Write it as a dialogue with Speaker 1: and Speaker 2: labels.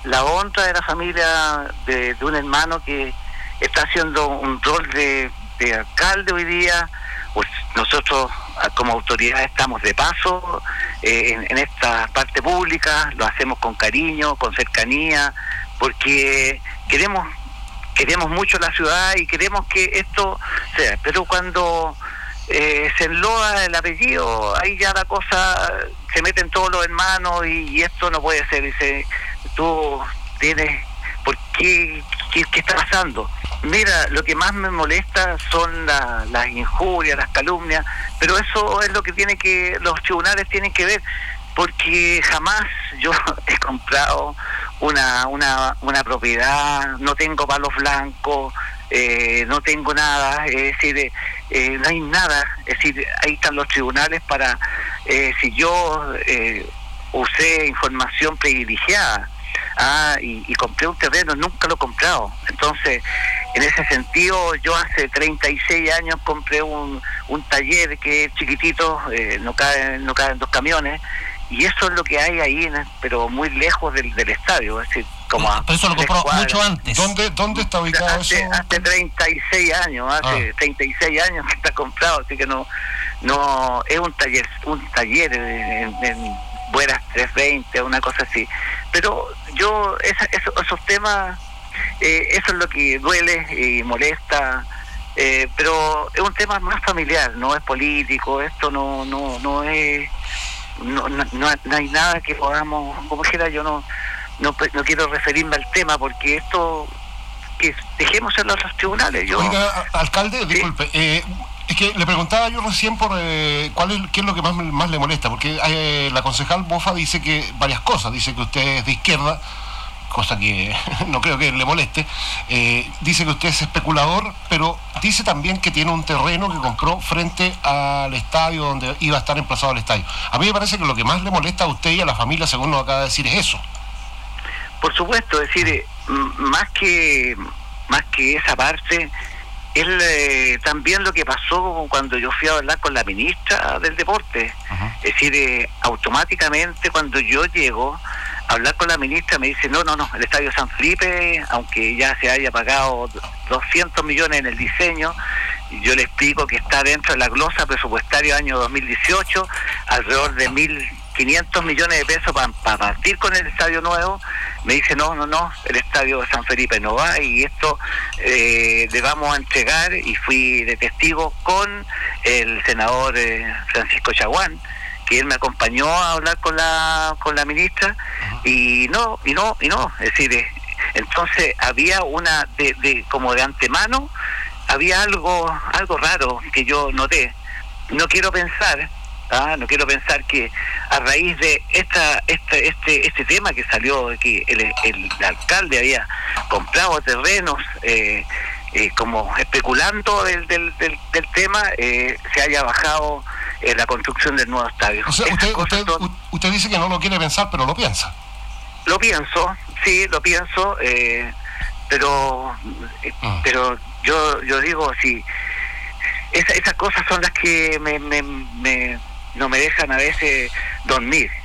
Speaker 1: la honra de la familia de un hermano que está haciendo un rol de alcalde hoy día. Pues nosotros como autoridad estamos de paso en esta parte pública, lo hacemos con cariño, con cercanía, porque queremos mucho la ciudad y queremos que esto sea, pero cuando se enloda el apellido, ahí ya la cosa se mete en todos los hermanos y esto no puede ser. Dice, tú tienes, ¿por qué está pasando? Mira, lo que más me molesta son las injurias, las calumnias, pero eso es lo que los tribunales tienen que ver, porque jamás yo he comprado una propiedad, no tengo palos blancos, no tengo nada, es decir, no hay nada, es decir, ahí están los tribunales para, si yo usé información privilegiada, y compré un terreno, nunca lo he comprado. Entonces, en ese sentido, yo hace 36 años compré un taller que es chiquitito, no caben 2 camiones, y eso es lo que hay ahí, pero muy lejos del estadio, es decir, como
Speaker 2: pero eso lo compró mucho antes.
Speaker 3: ¿Dónde está ubicado eso?
Speaker 1: Hace 36 años, 36 años que está comprado, así que no es un taller en Buenas 320, una cosa así. Pero yo, esos temas, eso es lo que duele y molesta, pero es un tema más familiar, no es político, esto no es, no hay nada que podamos, como quiera, yo no quiero referirme al tema, porque esto, que dejemos en los tribunales.
Speaker 3: Oiga, alcalde, disculpe, es que le preguntaba yo recién por qué es lo que más le molesta, porque la concejal Bofa dice que varias cosas, dice que usted es de izquierda, cosa que no creo que le moleste, dice que usted es especulador, pero dice también que tiene un terreno que compró frente al estadio donde iba a estar emplazado el estadio. A mí me parece que lo que más le molesta a usted y a la familia, según nos acaba de decir, es eso.
Speaker 1: Por supuesto, es decir, más que esa parte, es también lo que pasó cuando yo fui a hablar con la ministra del deporte. Uh-huh. Es decir, automáticamente cuando yo llego a hablar con la ministra me dice, no, el estadio San Felipe, aunque ya se haya pagado 200 millones en el diseño, yo le explico que está dentro de la glosa presupuestaria año 2018, alrededor de 1.500 millones de pesos para partir con el estadio nuevo. Me dice, no, el estadio de San Felipe no va, y esto le vamos a entregar, y fui de testigo con el senador Francisco Chaguán, que él me acompañó a hablar con la ministra, y no, es decir, entonces había como de antemano, había algo raro que yo noté. No quiero pensar que a raíz de este tema que salió, que el alcalde había comprado terrenos como especulando del tema, se haya bajado la construcción del nuevo estadio.
Speaker 3: O sea, usted dice que no lo quiere pensar, pero lo piensa.
Speaker 1: Lo pienso, sí, pero yo digo, sí, esas cosas son las que no me dejan a veces dormir.